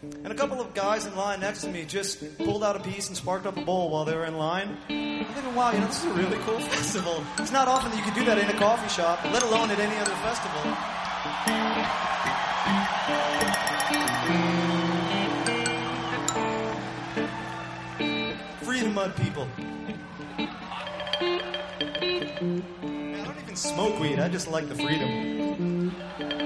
And a couple of guys in line next to me just pulled out a piece and sparked up a bowl while they were in line. I'm thinking, wow, this is a really cool festival. It's not often that you can do that in a coffee shop, let alone at any other festival. Free the mud, people. I don't even smoke weed. I just like the freedom.